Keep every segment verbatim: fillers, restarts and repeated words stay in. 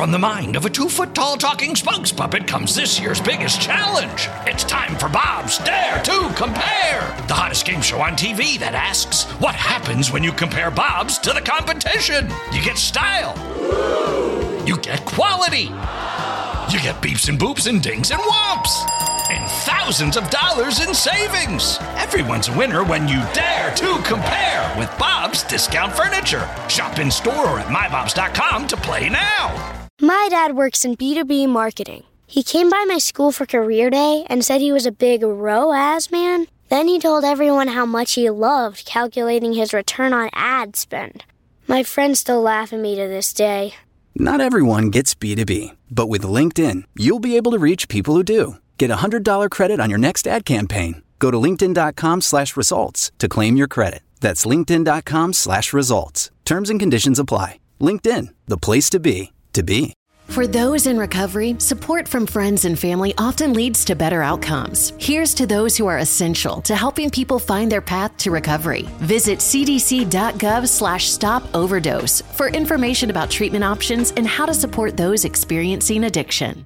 From the mind of a two-foot-tall talking spokes puppet comes this year's biggest challenge. It's time for Bob's Dare to Compare, the hottest game show on T V that asks, what happens when you compare Bobs to the competition? You get style. You get quality. You get beeps and boops and dings and whomps. And thousands of dollars in savings. Everyone's a winner when you dare to compare with Bob's Discount Furniture. Shop in store or at my bobs dot com to play now. My dad works in B two B marketing. He came by my school for career day and said he was a big R O A S man. Then he told everyone how much he loved calculating his return on ad spend. My friends still laugh at me to this day. Not everyone gets B two B, but with LinkedIn, you'll be able to reach people who do. Get a one hundred dollars credit on your next ad campaign. Go to linkedin.com slash results to claim your credit. That's linkedin.com slash results. Terms and conditions apply. LinkedIn, the place to be, to be. For those in recovery, support from friends and family often leads to better outcomes. Here's to those who are essential to helping people find their path to recovery. Visit cdc.gov slash stop overdose for information about treatment options and how to support those experiencing addiction.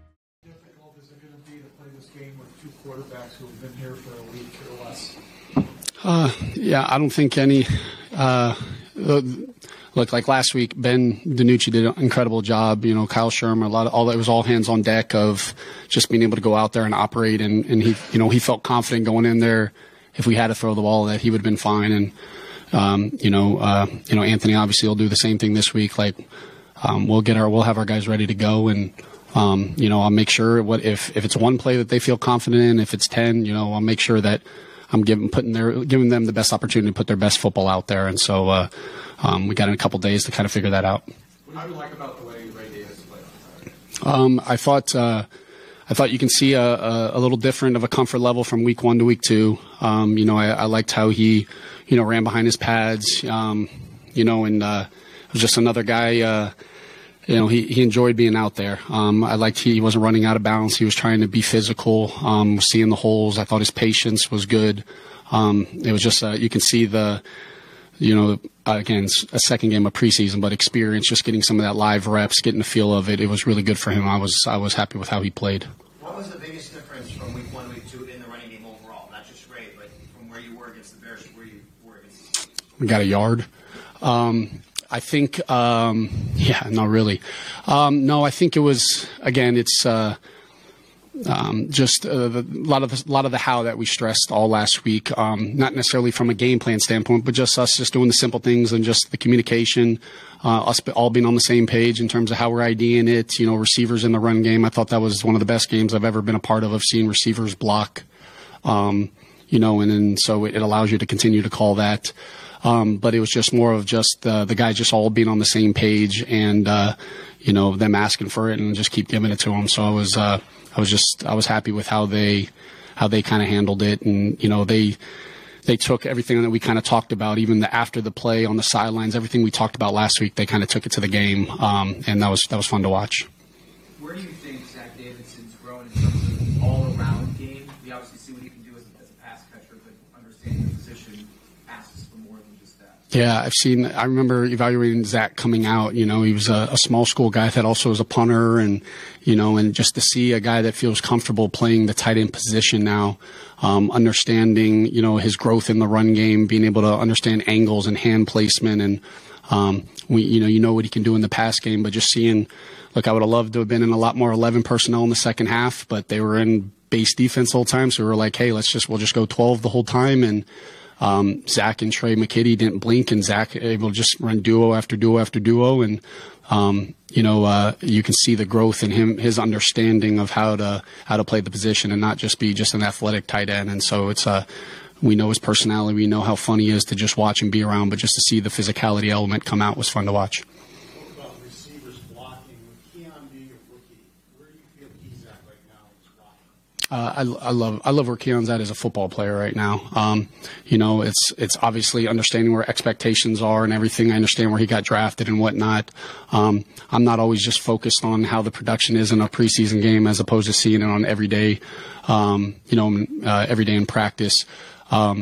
Who've been here for a week or less? Uh, yeah, I don't think any. Uh, look, like last week, Ben DiNucci did an incredible job. You know, Kyle Shermer, a lot of all. It was all hands on deck of just being able to go out there and operate. And, and he, you know, he felt confident going in there. If we had to throw the ball, that he would have been fine. And um, you know, uh, you know, Anthony obviously will do the same thing this week. Like um, we'll get our, we'll have our guys ready to go and. Um, you know, I'll make sure what if, if it's one play that they feel confident in, if it's ten, you know, I'll make sure that I'm giving putting their giving them the best opportunity to put their best football out there. And so uh, um, we got in a couple days to kind of figure that out. What do you like about the way Ray Davis played? Um, I thought uh, I thought you can see a, a, a little different of a comfort level from week one to week two. Um, you know, I, I liked how he, you know, ran behind his pads. Um, you know, and uh, it was just another guy. Uh, You know, he, he enjoyed being out there. Um, I liked he wasn't running out of bounds. He was trying to be physical, um, seeing the holes. I thought his patience was good. Um, it was just, uh, you can see the, you know, again, a second game of preseason, but experience, just getting some of that live reps, getting the feel of it. It was really good for him. I was, I was happy with how he played. What was the biggest difference from week one to week two in the running game overall? Not just Ray, but from where you were against the Bears to where you were against the Chiefs? We got a yard. Um, I think, um, yeah, not really. Um, no, I think it was, again, it's uh, um, just uh, the, a lot of the, a lot of the how that we stressed all last week. Um, not necessarily from a game plan standpoint, but just us just doing the simple things and just the communication, uh, us all being on the same page in terms of how we're IDing it. You know, receivers in the run game. I thought that was one of the best games I've ever been a part of. Of seeing receivers block, um, you know, and then so it allows you to continue to call that. Um, but it was just more of just uh, the guys just all being on the same page and, uh, you know, them asking for it and just keep giving it to them. So I was, uh, I was just, I was happy with how they, how they kind of handled it. And, you know, they, they took everything that we kind of talked about, even the, after the play on the sidelines, everything we talked about last week, they kind of took it to the game. Um, and that was, that was fun to watch. Where do you think Zach Davidson's grown in terms of all-around game? We obviously see what he can do as a, as a pass catcher, but understanding the position asks for more than just that. Yeah, I've seen, I remember evaluating Zach coming out. You know, he was a, a small school guy that also was a punter, and, you know, and just to see a guy that feels comfortable playing the tight end position now, um, understanding, you know, his growth in the run game, being able to understand angles and hand placement. And, um, we, you know, you know what he can do in the pass game, but just seeing, look, I would have loved to have been in a lot more eleven personnel in the second half, but they were in base defense the whole time. So we were like, hey, let's just, we'll just go twelve the whole time. And, Um, Zach and Trey McKitty didn't blink, and Zach able to just run duo after duo after duo. And, um, you know, uh, you can see the growth in him, his understanding of how to, how to play the position and not just be just an athletic tight end. And so it's, uh, we know his personality. We know how fun he is to just watch and be around, but just to see the physicality element come out was fun to watch. What about receivers blocking? With Keon being a rookie, where do you feel he's at right now in his blocking? Uh, I, I love I love where Keon's at as a football player right now. Um, you know, it's it's obviously understanding where expectations are and everything. I understand where he got drafted and whatnot. Um, I'm not always just focused on how the production is in a preseason game as opposed to seeing it on every day, um, you know, uh, every day in practice. Um,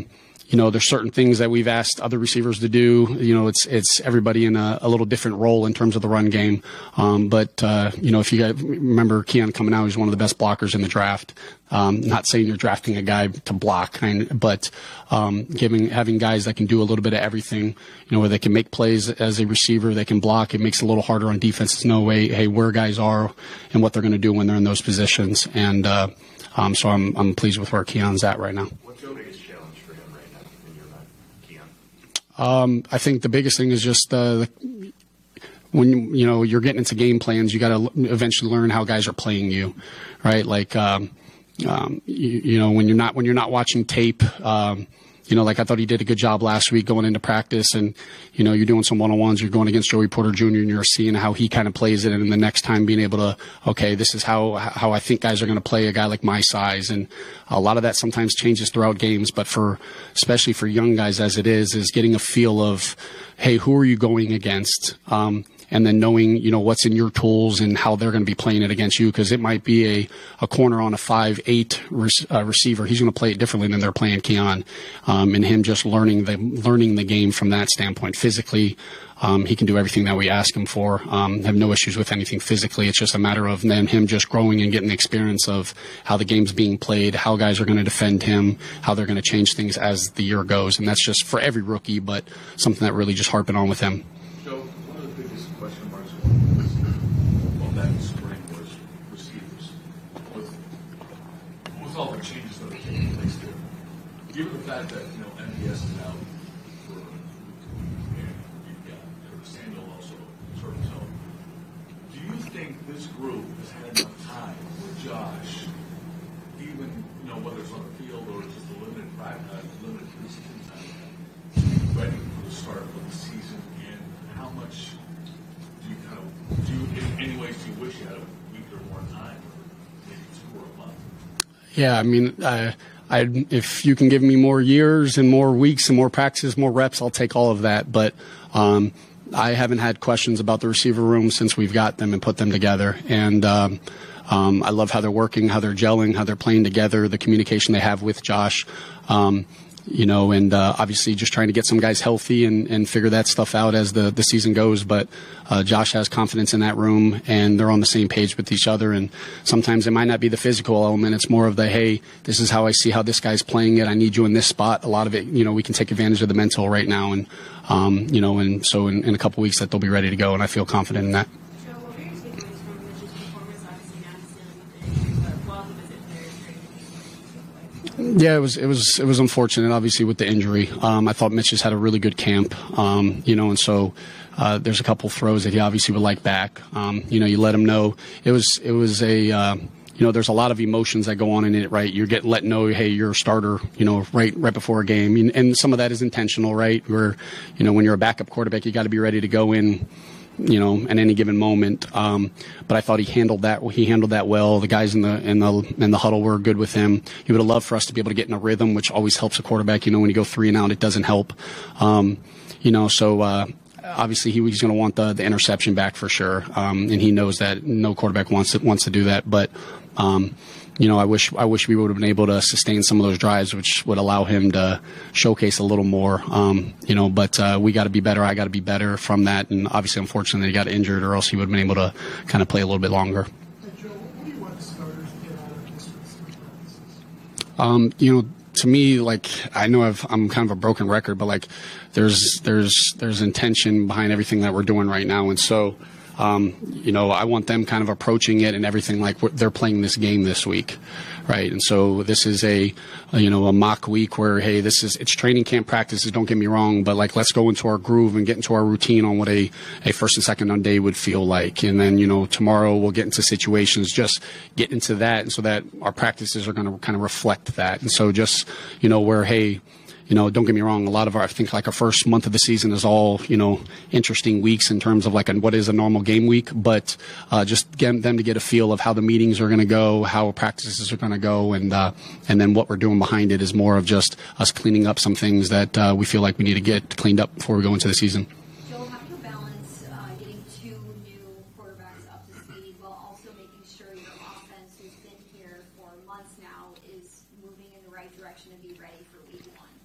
you know, there's certain things that we've asked other receivers to do. You know, it's it's everybody in a, a little different role in terms of the run game. Um, but, uh, you know, if you guys remember Keon coming out, he's one of the best blockers in the draft. Um, not saying you're drafting a guy to block, but um, giving having guys that can do a little bit of everything, you know, where they can make plays as a receiver, they can block. It makes it a little harder on defense to know, hey, hey where guys are and what they're going to do when they're in those positions. And uh, um, so I'm I'm pleased with where Keon's at right now. What's your biggest challenge for him right now in your mind, Keon? Um, I think the biggest thing is just uh, the, when you know you're getting into game plans, you got to eventually learn how guys are playing you, right? Like. Um, Um, you, you know, when you're not when you're not watching tape, um, you know, like I thought he did a good job last week going into practice, and you know, you're doing some one-on-ones, you're going against Joey Porter Junior, and you're seeing how he kind of plays it, and the next time being able to, okay, this is how how I think guys are going to play a guy like my size, and a lot of that sometimes changes throughout games, but for especially for young guys as it is, is getting a feel of, hey, who are you going against? Um, And then knowing, you know, what's in your tools and how they're going to be playing it against you, because it might be a, a corner on a five eight re- uh, receiver. He's going to play it differently than they're playing Keon, um, and him just learning the learning the game from that standpoint. Physically, um, he can do everything that we ask him for. Um, have no issues with anything physically. It's just a matter of then him just growing and getting the experience of how the game's being played, how guys are going to defend him, how they're going to change things as the year goes. And that's just for every rookie, but something that really just harping on with him. So one of the biggest question marks on that spring was receivers. With, with all the changes that are taking place there, given the fact that, you know, M V S is out for, and you've got Curtis Samuel also hurt himself, do you think this group has had enough time with Josh, even, you know, whether it's on the field or just a limited practice, uh, limited preseason time, to be ready for the start of the season? And how much do you kind of, do you, in any ways, do you wish you had a week or more time, or maybe two or a month? Yeah, I mean, uh, I if you can give me more years and more weeks and more practices, more reps, I'll take all of that. But um, I haven't had questions about the receiver room since we've got them and put them together. And um, um, I love how they're working, how they're gelling, how they're playing together, the communication they have with Josh. Um, You know, and uh, obviously just trying to get some guys healthy and, and figure that stuff out as the, the season goes. But uh, Josh has confidence in that room, and they're on the same page with each other. And sometimes it might not be the physical element. It's more of the, hey, this is how I see how this guy's playing it. I need you in this spot. A lot of it, you know, we can take advantage of the mental right now. And, um, you know, and so in, in a couple weeks that they'll be ready to go, and I feel confident in that. Yeah, it was it was it was unfortunate, obviously, with the injury. Um, I thought Mitch has had a really good camp, um, you know, and so uh, there's a couple throws that he obviously would like back. Um, you know, you let him know it was it was a uh, you know, there's a lot of emotions that go on in it, right? You're getting let know, hey, you're a starter, you know, right right before a game, and, and some of that is intentional, right? Where, you know, when you're a backup quarterback, you got to be ready to go in, you know, at any given moment. Um, but I thought he handled that. He handled that well. The guys in the in the in the huddle were good with him. He would have loved for us to be able to get in a rhythm, which always helps a quarterback. You know, when you go three and out, it doesn't help. Um, you know, so uh, obviously he was going to want the the interception back for sure, um, and he knows that no quarterback wants to, wants to do that. But um, you know, I wish I wish we would have been able to sustain some of those drives, which would allow him to showcase a little more. Um, you know, but uh, we got to be better. I got to be better from that. And obviously, unfortunately, he got injured, or else he would have been able to kind of play a little bit longer. Hey, Joe, what do you want starters to get out of this week's practices? Um, you know, to me, like, I know I've, I'm kind of a broken record, but like, there's there's there's intention behind everything that we're doing right now, and so. Um, you know, I want them kind of approaching it and everything like they're playing this game this week, right? And so this is a, a, you know, a mock week where, hey, this is, it's training camp practices, don't get me wrong, but like, let's go into our groove and get into our routine on what a, a first and second on day would feel like. And then, you know, tomorrow we'll get into situations, just get into that, and so that our practices are going to kind of reflect that. And so just, you know, where, hey, you know, don't get me wrong, a lot of our, I think like our first month of the season is all, you know, interesting weeks in terms of like a, what is a normal game week, but uh, just get them to get a feel of how the meetings are going to go, how practices are going to go, and uh, and then what we're doing behind it is more of just us cleaning up some things that uh, we feel like we need to get cleaned up before we go into the season. Joel, how do you balance uh, getting two new quarterbacks up to speed while also making sure your offense, who's been here for months now, is moving in the right direction to be ready for week one?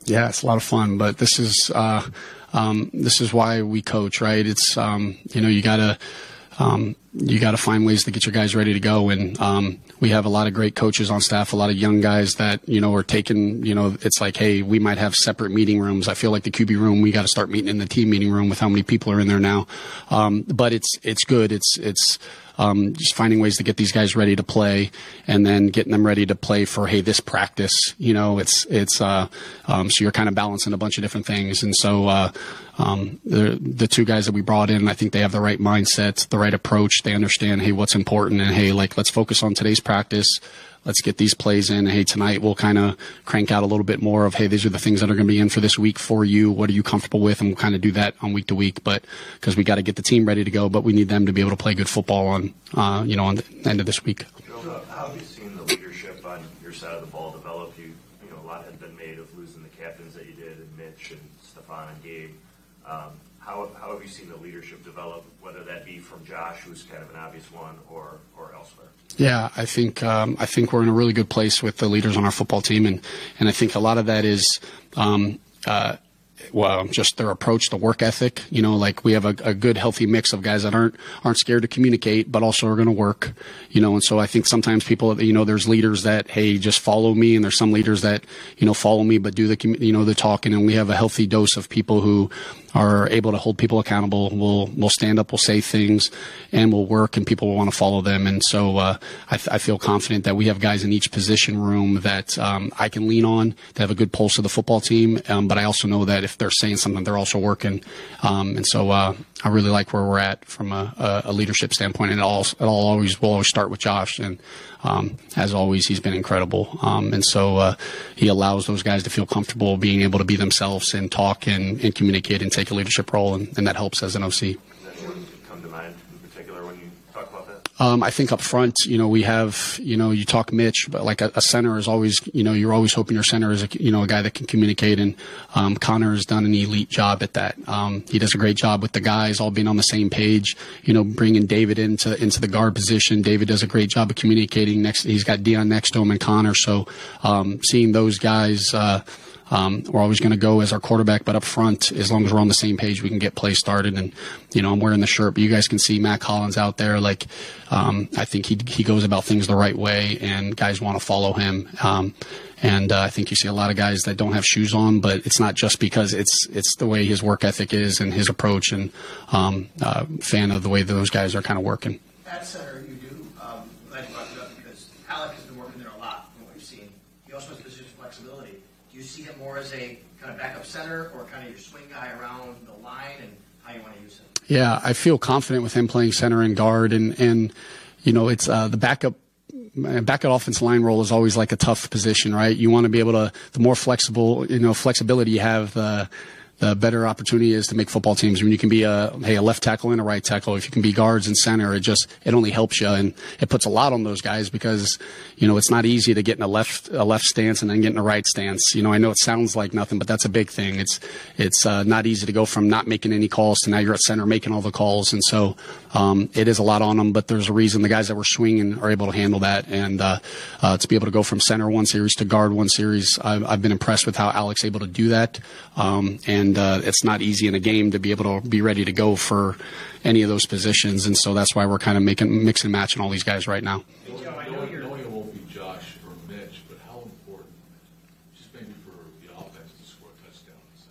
Yeah, it's a lot of fun, but this is uh, um, this is why we coach, right? It's um, you know you gotta um, you gotta find ways to get your guys ready to go, and um, we have a lot of great coaches on staff, a lot of young guys that you know are taking. You know, it's like, hey, we might have separate meeting rooms. I feel like the Q B room, we got to start meeting in the team meeting room with how many people are in there now. Um, but it's it's good. It's it's. Um, just finding ways to get these guys ready to play, and then getting them ready to play for, hey, this practice. You know, it's it's uh, um, so you're kind of balancing a bunch of different things. And so uh, um, the the two guys that we brought in, I think they have the right mindset, the right approach. They understand, hey, what's important, and hey, like let's focus on today's practice. Let's get these plays in. Hey, tonight we'll kind of crank out a little bit more of, hey, these are the things that are going to be in for this week for you. What are you comfortable with? And we'll kind of do that on week to week, but because we got to get the team ready to go, but we need them to be able to play good football on, uh, you know, on the end of this week. Joe, how have you seen the leadership on your side of the ball develop? You, you know, a lot had been made of losing the captains that you did, and Mitch and Stefan and Gabe. Um, how, how have you seen the leadership develop, whether that be from Josh, who's kind of an obvious one, or, or elsewhere? Yeah, I think um, I think we're in a really good place with the leaders on our football team, and, and I think a lot of that is um, uh, well, just their approach, the work ethic. You know, like we have a, a good, healthy mix of guys that aren't aren't scared to communicate, but also are going to work. You know, and so I think sometimes people, you know, there's leaders that, hey, just follow me, and there's some leaders that, you know, follow me but do the you know the talking, and we have a healthy dose of people who are able to hold people accountable. We'll we'll stand up, we'll say things, and we'll work, and people will want to follow them. And so uh, I, I feel confident that we have guys in each position room that um, I can lean on, that have a good pulse of the football team. Um, but I also know that if they're saying something, they're also working. Um, and so uh, I really like where we're at from a, a leadership standpoint. And it all it all always will always start with Josh. And um, as always, he's been incredible. Um, and so uh, he allows those guys to feel comfortable being able to be themselves and talk and, and communicate and take a leadership role, and, and that helps as an O C. Come to mind in particular when you talk about that? Um, I think up front, you know, we have, you know, you talk Mitch, but like a, a center is always, you know, you're always hoping your center is, a, you know, a guy that can communicate. And um, Connor has done an elite job at that. Um, he does a great job with the guys all being on the same page. You know, bringing David into into the guard position. David does a great job of communicating. Next, he's got Dion next to him and Connor. So um, seeing those guys. Uh, Um, we're always going to go as our quarterback, but up front, as long as we're on the same page, we can get plays started. And, you know, I'm wearing the shirt, but you guys can see Matt Collins out there. Like, um, I think he he goes about things the right way, and guys want to follow him. Um, and uh, I think you see a lot of guys that don't have shoes on, but it's not just because it's it's the way his work ethic is and his approach. And um, uh, fan of the way that those guys are kind of working. At center, you do. Um, glad you brought it up because Alec has been working there a lot from what we've seen. He also has position flexibility. Do you see him more as a kind of backup center or kind of your swing guy around the line, and how you want to use him? Yeah, I feel confident with him playing center and guard, and, and you know, it's uh, the backup backup offensive line role is always like a tough position, right? You want to be able to, the more flexible, you know, flexibility you have, the the better opportunity is to make football teams. When you can be a, hey, a left tackle and a right tackle, if you can be guards and center, it just, it only helps you. And it puts a lot on those guys because, you know, it's not easy to get in a left, a left stance and then get in a right stance. You know, I know it sounds like nothing, but that's a big thing. It's, it's uh, not easy to go from not making any calls to now you're at center making all the calls. And so, um, it is a lot on them, but there's a reason the guys that were swinging are able to handle that. And, uh, uh, to be able to go from center one series to guard one series, I've, I've been impressed with how Alec's able to do that. Um, and, uh, it's not easy in a game to be able to be ready to go for any of those positions. And so that's why we're kind of making, mix and matching all these guys right now. I know it won't be Josh or Mitch, but how important, just maybe for the offense to score touchdowns?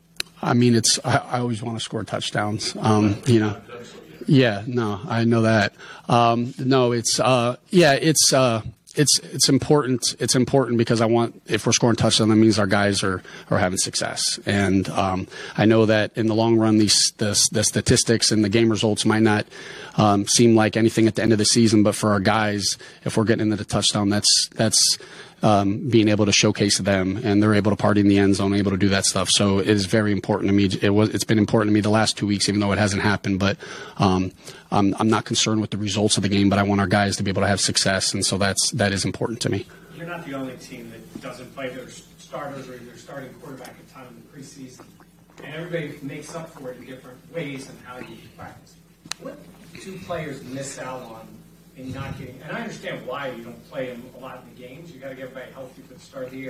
I mean, it's, I, I always want to score touchdowns. Um, you know, yeah, no, I know that. Um, no, it's, uh, yeah, it's, uh, It's it's important. It's important because I want, if we're scoring touchdowns, that means our guys are, are having success. And um, I know that in the long run, these the, the statistics and the game results might not um, seem like anything at the end of the season, but for our guys, if we're getting into the touchdown, that's that's um, being able to showcase them, and they're able to party in the end zone, able to do that stuff. So it is very important to me. It was it's been important to me the last two weeks, even though it hasn't happened. But um, I'm, I'm not concerned with the results of the game, but I want our guys to be able to have success, and so that's that is important to me. You're not the only team that doesn't play their starters or their starting quarterback at time in the preseason, and everybody makes up for it in different ways and how you practice. What two players miss out on in not getting? And I understand why you don't play them a lot in the games. You got to get everybody healthy for the start of the year.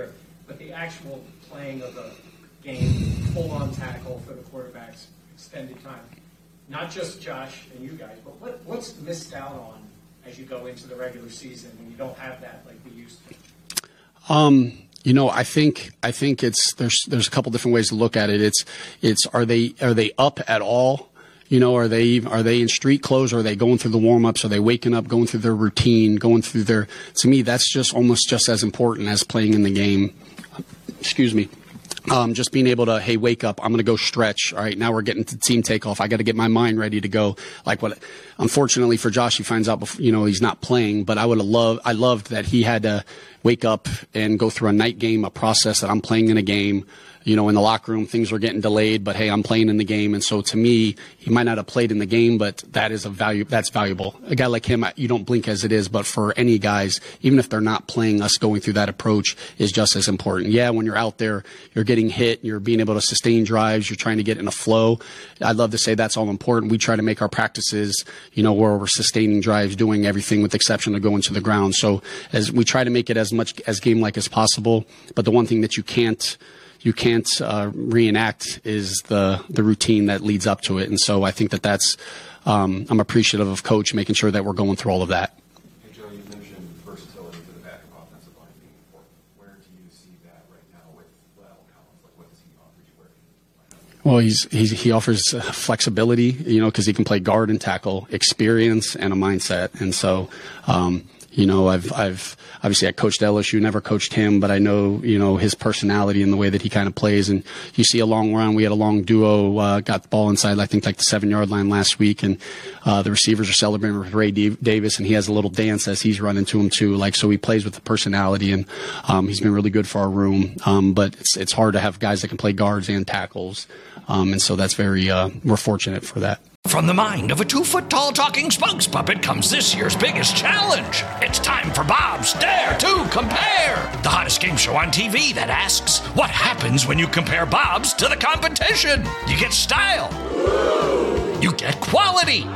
but the actual playing of the game, full-on tackle for the quarterbacks, extended time. Not just Josh and you guys, but what, what's missed out on as you go into the regular season when you don't have that like we used to? Um, you know, I think I think it's there's there's a couple different ways to look at it. It's it's are they are they up at all? You know, are they are they in street clothes? Or are they going through the warm ups? Are they waking up, going through their routine, going through their? To me, that's just almost just as important as playing in the game. Excuse me. Um, just being able to, hey, wake up, I'm going to go stretch. All right, now we're getting to team takeoff. I got to get my mind ready to go. Like what, unfortunately for Josh, he finds out, before, you know, he's not playing, but I would have loved, I loved that he had to wake up and go through a night game, a process that I'm playing in a game. You know, in the locker room, things were getting delayed, but hey, I'm playing in the game. And so to me, he might not have played in the game, but that is a value, that's valuable. A guy like him, you don't blink as it is, but for any guys, even if they're not playing, us going through that approach is just as important. Yeah, when you're out there, you're getting hit, you're being able to sustain drives, you're trying to get in a flow. I'd love to say that's all important. We try to make our practices, you know, where we're sustaining drives, doing everything with the exception of going to the ground. So as we try to make it as much as game-like as possible, but the one thing that you can't you can't uh, reenact is the the routine that leads up to it. And so I think that that's um, I'm appreciative of Coach making sure that we're going through all of that. Hey, Joe, you mentioned versatility for the backup offensive line being important. Where do you see that right now with La'el Collins? Like, what does he offer you? Where Well, he's, he's he offers uh, flexibility, you know, because he can play guard and tackle, experience, and a mindset. And so, um, you know, I've I've obviously I coached L S U, never coached him, but I know, you know, his personality and the way that he kind of plays. And you see a long run. We had a long duo, uh, got the ball inside, I think, like the seven yard line last week, and uh, the receivers are celebrating with Ray D- Davis, and he has a little dance as he's running to him too. Like, so he plays with the personality, and um, he's been really good for our room. Um, but it's it's hard to have guys that can play guards and tackles, um, and so that's very uh, we're fortunate for that. From the mind of a two-foot-tall talking spokes puppet comes this year's biggest challenge. It's time for Bob's Dare to Compare, the hottest game show on T V that asks, what happens when you compare Bob's to the competition? You get style. You get quality.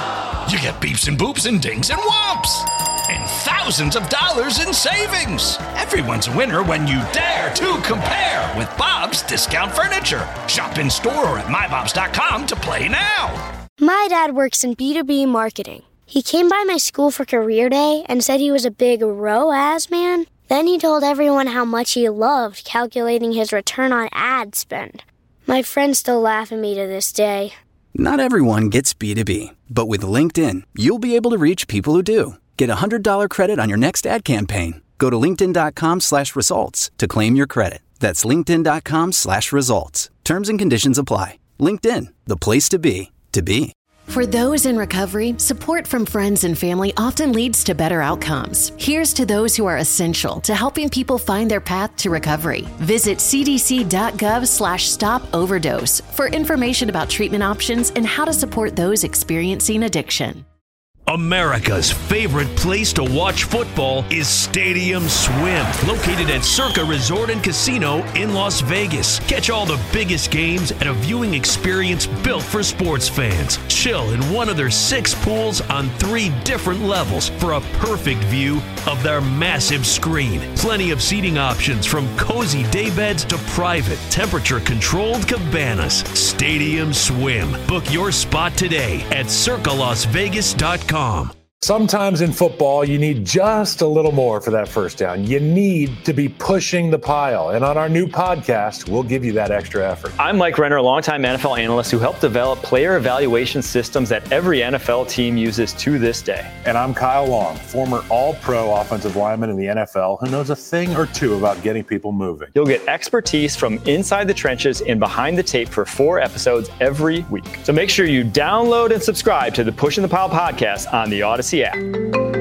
You get beeps and boops and dings and whomps. And thousands of dollars in savings. Everyone's a winner when you dare to compare with Bob's Discount Furniture. Shop in store or at my bobs dot com to play now. My dad works in B two B marketing. He came by my school for career day and said he was a big R O A S man. Then he told everyone how much he loved calculating his return on ad spend. My friends still laugh at me to this day. Not everyone gets B two B, but with LinkedIn, you'll be able to reach people who do. Get a one hundred dollars credit on your next ad campaign. Go to linkedin.com slash results to claim your credit. That's linkedin.com slash results. Terms and conditions apply. LinkedIn, the place to be, to be. For those in recovery, support from friends and family often leads to better outcomes. Here's to those who are essential to helping people find their path to recovery. Visit cdc.gov slash stop overdose for information about treatment options and how to support those experiencing addiction. America's favorite place to watch football is Stadium Swim, located at Circa Resort and Casino in Las Vegas. Catch all the biggest games at a viewing experience built for sports fans. Chill in one of their six pools on three different levels for a perfect view of their massive screen. Plenty of seating options from cozy daybeds to private, temperature-controlled cabanas. Stadium Swim. Book your spot today at circa las vegas dot com. Sometimes in football, you need just a little more for that first down. You need to be pushing the pile. And on our new podcast, we'll give you that extra effort. I'm Mike Renner, a longtime N F L analyst who helped develop player evaluation systems that every N F L team uses to this day. And I'm Kyle Long, former all-pro offensive lineman in the N F L who knows a thing or two about getting people moving. You'll get expertise from inside the trenches and behind the tape for four episodes every week. So make sure you download and subscribe to the Pushing the Pile podcast on the Odyssey app.